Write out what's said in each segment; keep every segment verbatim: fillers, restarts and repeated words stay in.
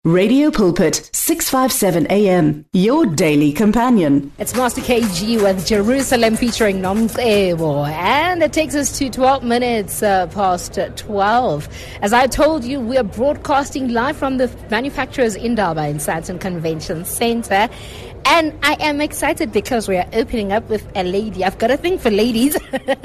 Radio Pulpit, six fifty-seven A M, your daily companion. It's Master K G with Jerusalem featuring Nomcebo, and it takes us to twelve minutes uh, past twelve. As I told you, we are broadcasting live from the manufacturers Indaba in Sandton Convention Center. And I am excited because we are opening up with a lady. I've got a thing for ladies.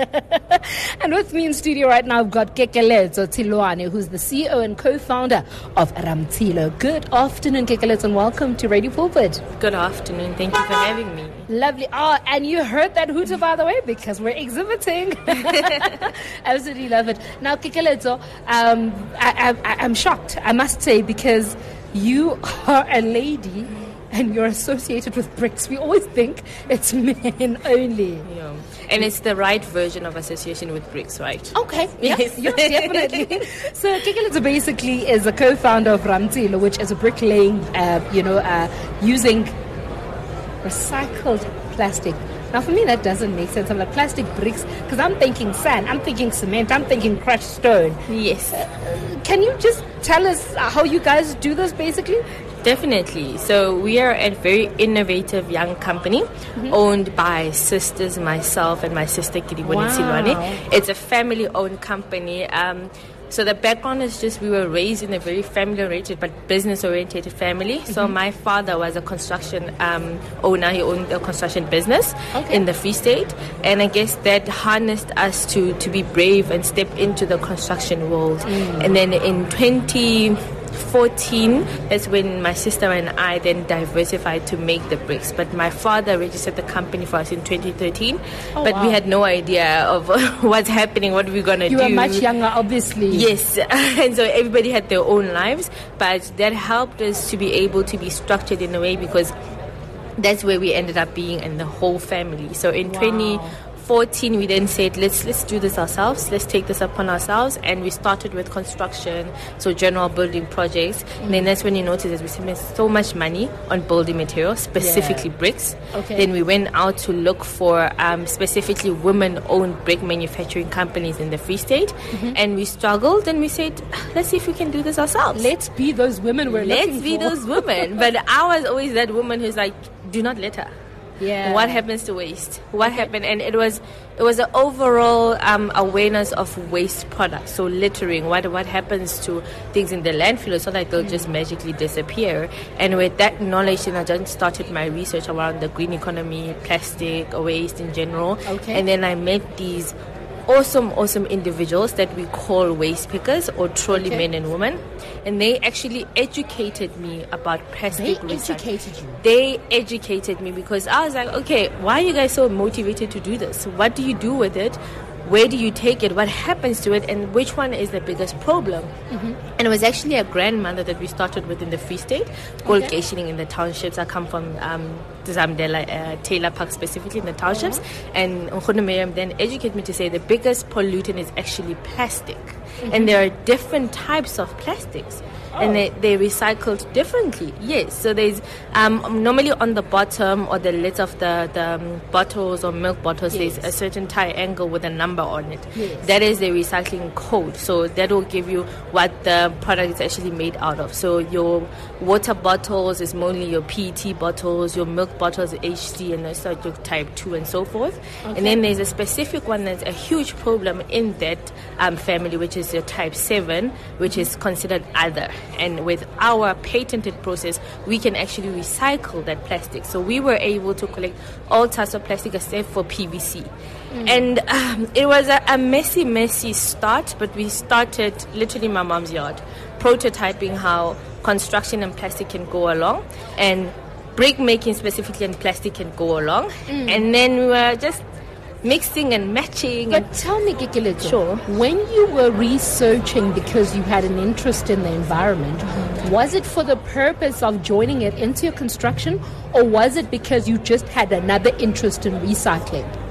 And with me in studio right now, I've got Kekelezo Tilwane, who's the C E O and co-founder of Ramtilo. Good afternoon, Kekelezo, and welcome to Radio Pulpit. Good afternoon. Thank you for having me. Lovely. Oh, and you heard that hooter, by the way, because we're exhibiting. Absolutely love it. Now, Kekelezo, um, I, I, I'm shocked, I must say, because you are a lady and you're associated with bricks. We always think it's men only. Yeah. And it's the right version of association with bricks, right? Okay. Yes, yes, definitely. So Kekelezo basically is a co-founder of Ramtilo, which is a bricklaying, uh, you know, uh, using recycled plastic. Now, for me, that doesn't make sense. I'm like, plastic bricks, because I'm thinking sand, I'm thinking cement, I'm thinking crushed stone. Yes. Uh, can you just tell us how you guys do this, basically? Definitely. So we are a very innovative young company, mm-hmm. owned by sisters, myself and my sister Kiriboni wow. Silwane. It's a family-owned company. Um, so the background is just we were raised in a very family-oriented but business-oriented family. Mm-hmm. So my father was a construction um, owner. He owned a construction business okay. in the Free State. And I guess that harnessed us to, to be brave and step into the construction world. Mm. And then in twenty fourteen, that's when my sister and I then diversified to make the bricks. But my father registered the company for us in twenty thirteen. Oh, but wow. we had no idea of what's happening, what we're going to do. You were much younger, obviously. Yes. And so everybody had their own lives. But that helped us to be able to be structured in a way, because that's where we ended up being, and the whole family. So in wow. twenty fourteen, we then said, let's let's do this ourselves, let's take this upon ourselves, and we started with construction, so general building projects. Mm. And then that's when you notice that we spent so much money on building materials, specifically yeah. bricks. Okay. Then we went out to look for um, specifically women-owned brick manufacturing companies in the Free State, mm-hmm. and we struggled, and we said, let's see if we can do this ourselves. Let's be those women we're let's looking for. Let's be those women. But I was always that woman who's like, do not litter. Yeah. What happens to waste? What okay. happened? And it was it was an overall um, awareness of waste products. So littering, what what happens to things in the landfill? It's not like they'll mm. just magically disappear. And with that knowledge, then I just started my research around the green economy, plastic, waste in general. Okay. And then I met these awesome, awesome individuals that we call waste pickers, or trolley okay. men and women. And they actually educated me about plastic recycling. They recycling. educated you? They educated me, because I was like, okay, why are you guys so motivated to do this? What do you do with it? Where do you take it? What happens to it? And which one is the biggest problem? Mm-hmm. And it was actually a grandmother that we started with in the Free State, called okay. Gaishining in the townships. I come from um, Zamdela, uh, Taylor Park, specifically in the townships. Uh-huh. And Nkhono Miriam then educated me to say the biggest pollutant is actually plastic. Mm-hmm. And there are different types of plastics. Oh. And they, they recycled differently. Yes. So there's um, normally on the bottom or the lids of the, the um, bottles or milk bottles, yes. there's a certain triangle with a number on it. Yes. That is the recycling code. So that will give you what the product is actually made out of. So your water bottles is mainly your P E T bottles, your milk bottles, H C, and that's like your type two and so forth. Okay. And then there's a specific one that's a huge problem in that um, family, which is your type seven, which is considered other. And with our patented process, we can actually recycle that plastic. So we were able to collect all types of plastic except for P V C. Mm. And um, it was a, a messy, messy start, but we started literally in my mom's yard, prototyping how construction and plastic can go along, and brick making specifically and plastic can go along. Mm. And then we were just mixing and matching. But and tell me, Kekelezo, sure. when you were researching because you had an interest in the environment, mm-hmm. was it for the purpose of joining it into your construction, or was it because you just had another interest in recycling?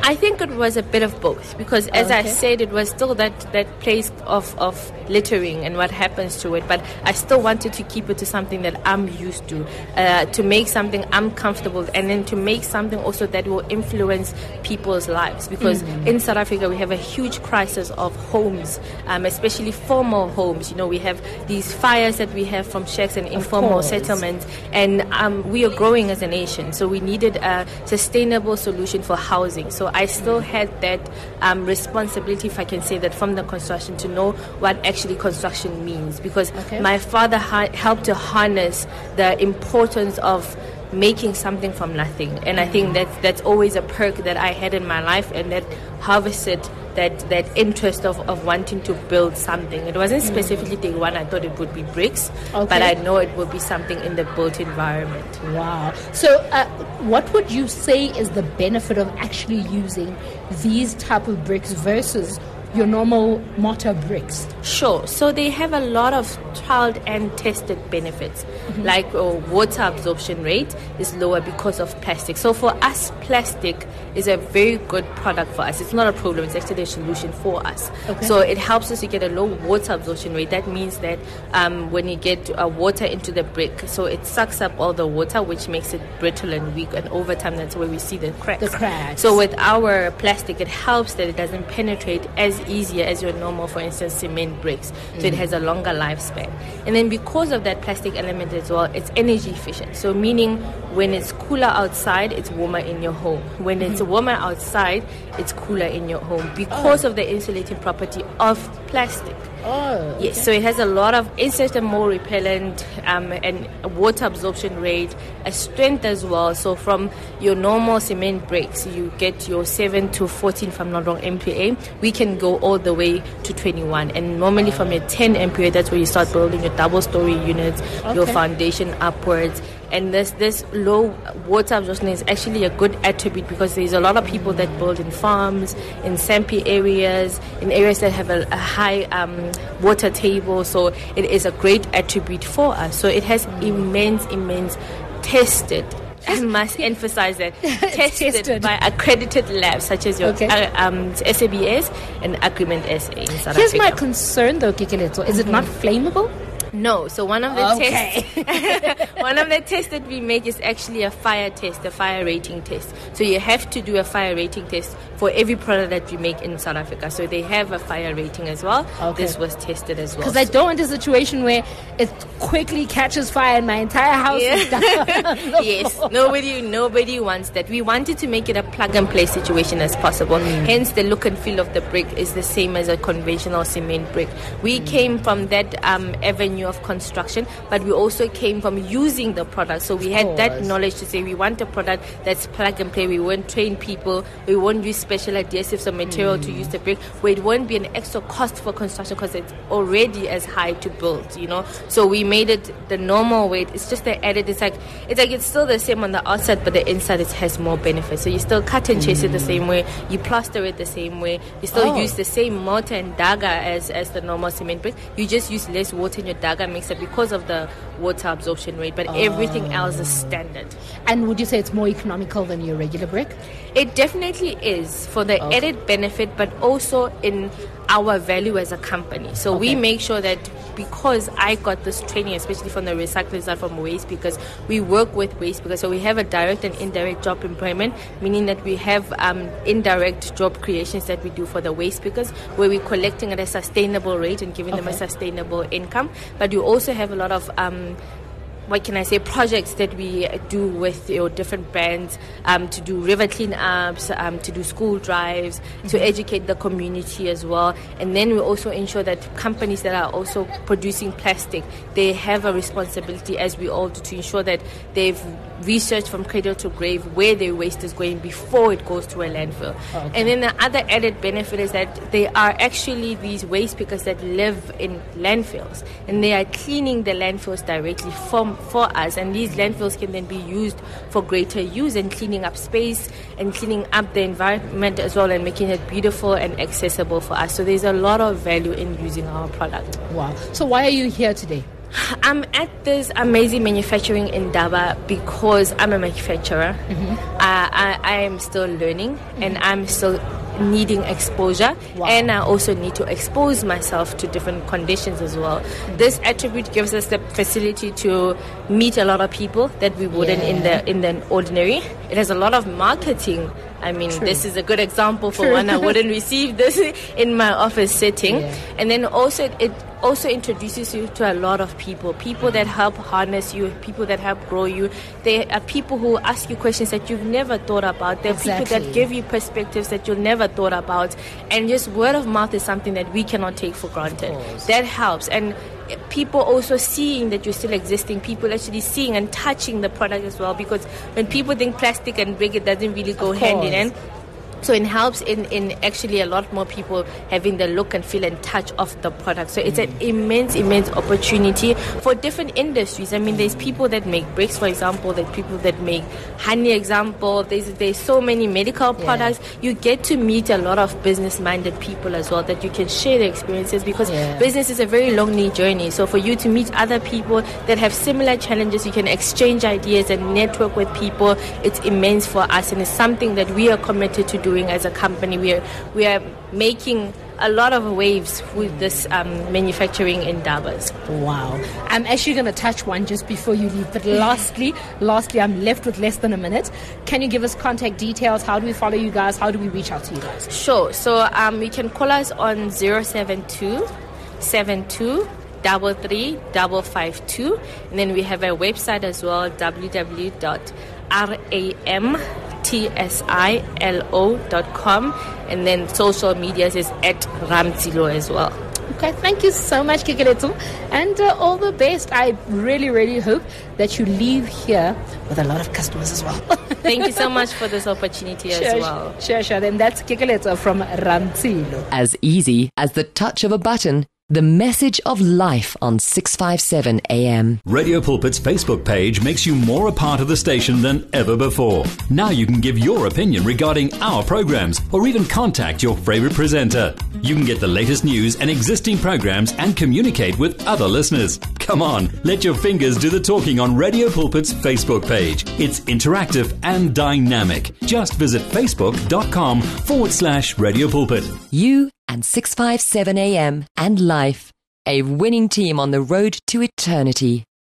I think it was a bit of both because, as Okay. I said, it was still that, that place of, of littering and what happens to it. But I still wanted to keep it to something that I'm used to, uh, to make something I'm comfortable with, and then to make something also that will influence people's lives. Because Mm. in South Africa, we have a huge crisis of homes, um, especially formal homes. You know, we have these fires that we have from shacks and informal course. settlements. And um, we are growing as a nation. So we needed a sustainable solution for housing. So I still had that um, responsibility, if I can say that, from the construction to know what actually construction means. Because Okay. my father ha- helped to harness the importance of making something from nothing. And I think that's, that's always a perk that I had in my life, and that harvested that, that interest of, of wanting to build something. It wasn't specifically day one I thought it would be bricks, Okay. but I know it would be something in the built environment. Wow. So uh, what would you say is the benefit of actually using these type of bricks versus your normal mortar bricks? Sure. So they have a lot of tried and tested benefits, Mm-hmm. like uh, water absorption rate is lower because of plastic. So for us, plastic is a very good product for us. It's not a problem. It's actually a solution for us. Okay. So it helps us to get a low water absorption rate. That means that um, when you get uh, water into the brick, so it sucks up all the water, which makes it brittle and weak. And over time, that's where we see the cracks. The cracks. So with our plastic, it helps that it doesn't penetrate as easier as your normal, for instance, cement bricks. So it has a longer lifespan. And then because of that plastic element as well, it's energy efficient. So meaning when it's cooler outside, it's warmer in your home. When it's warmer outside, it's cooler in your home because of the insulating property of plastic. Oh, Yes, so it has a lot of insect and mold repellent um, and water absorption rate, a strength as well. So from your normal cement bricks, you get your seven to fourteen, if I'm not wrong, M P A. We can go all the way to twenty-one. And normally from your ten M P A, that's where you start building your double-story units, your Okay. foundation upwards. And this this low water absorption is actually a good attribute because there's a lot of people that build in farms, in swampy areas, in areas that have a, a high um, water table. So it is a great attribute for us. So it has immense, immense tested. I must emphasize that tested, Tested. by accredited labs such as your Okay. uh, um, S A B S and Agreement S A in South Here's my Africa. concern though, Kikeletso. Is it not flammable? No, so one of the Okay. tests, one of the tests that we make is actually a fire test, a fire rating test. So you have to do a fire rating test for every product that we make in South Africa. So they have a fire rating as well. Okay. This was tested as well. Because I don't want a situation where it quickly catches fire and my entire house is down. Yes, nobody nobody wants that. We wanted to make it a plug and play situation as possible. Hence, the look and feel of the brick is the same as a conventional cement brick. We came from that um, avenue of construction, but we also came from using the product. So we had that course. knowledge to say we want a product that's plug and play. We won't train people. We won't use special adhesives or material to use the brick, where it won't be an extra cost for construction because it's already as high to build. You know, so we made it the normal way. It's just the added. It's like it's like it's still the same on the outside, but the inside it has more benefits. So you still cut and chase it the same way. You plaster it the same way. You still Oh. use the same mortar and dagger as as the normal cement brick. You just use less water in your dagger mixer because of the water absorption rate, but everything else is standard. And would you say it's more economical than your regular brick? It definitely is for the Okay. added benefit, but also in our value as a company. So we Okay. make sure that because I got this training, especially from the recycling side from waste, because we work with waste, because so we have a direct and indirect job employment, meaning that we have um, indirect job creations that we do for the waste pickers, where we're collecting at a sustainable rate and giving them a Okay. sustainable income. But you also have a lot of um, what can I say, projects that we do with your different brands um, to do river cleanups, um, to do school drives, to educate the community as well. And then we also ensure that companies that are also producing plastic, they have a responsibility, as we all do, to ensure that they've researched from cradle to grave where their waste is going before it goes to a landfill. Okay. And then the other added benefit is that they are actually these waste pickers that live in landfills, and they are cleaning the landfills directly from for us, and these landfills can then be used for greater use and cleaning up space and cleaning up the environment as well, and making it beautiful and accessible for us. So there's a lot of value in using our product. Wow. So why are you here today? I'm at this amazing manufacturing Indaba because I'm a manufacturer. Mm-hmm. uh, I, I am still learning, mm-hmm. and I'm still needing exposure. Wow. And I also need to expose myself to different conditions as well. Mm-hmm. This attribute gives us the facility to meet a lot of people that we wouldn't yeah. in the in the ordinary. It has a lot of marketing. I mean, True. This is a good example for True. One. I wouldn't receive this in my office setting. Yeah. And then also it also introduces you to a lot of people, people that help harness you, people that help grow you. There are people who ask you questions that you've never thought about. There are exactly. people that give you perspectives that you've never thought about. And just word of mouth is something that we cannot take for granted. That helps. And people also seeing that you're still existing, people actually seeing and touching the product as well, because when people think plastic and big, it doesn't really go hand in hand. So it helps in, in actually a lot more people having the look and feel and touch of the product. So it's an immense, immense opportunity for different industries. I mean, there's people that make bricks, for example. There's people that make honey, example. There's there's so many medical products. Yeah. You get to meet a lot of business-minded people as well that you can share the experiences, because yeah. business is a very lonely journey. So for you to meet other people that have similar challenges, you can exchange ideas and network with people. It's immense for us, and it's something that we are committed to do. As a company, we are we are making a lot of waves with this um, manufacturing Indabas. Wow. I'm actually going to touch one just before you leave. But lastly, lastly, I'm left with less than a minute. Can you give us contact details? How do we follow you guys? How do we reach out to you guys? Sure. So um, you can call us on zero seven two seven two double three double five two, and then we have a website as well, w w w dot ram T S I L O dot com, and then social medias is at Ramtsilo as well. Okay, thank you so much, Kikeletso, and uh, all the best. I really, really hope that you leave here with a lot of customers as well. Thank you so much for this opportunity sure, as well. Sure, sure. Then that's Kikeletso from Ramtsilo. As easy as the touch of a button. The message of life on six fifty-seven A M. Radio Pulpit's Facebook page makes you more a part of the station than ever before. Now you can give your opinion regarding our programs, or even contact your favorite presenter. You can get the latest news and existing programs and communicate with other listeners. Come on, let your fingers do the talking on Radio Pulpit's Facebook page. It's interactive and dynamic. Just visit facebook.com forward slash Radio Pulpit. You and six fifty-seven A M and Life, a winning team on the road to eternity.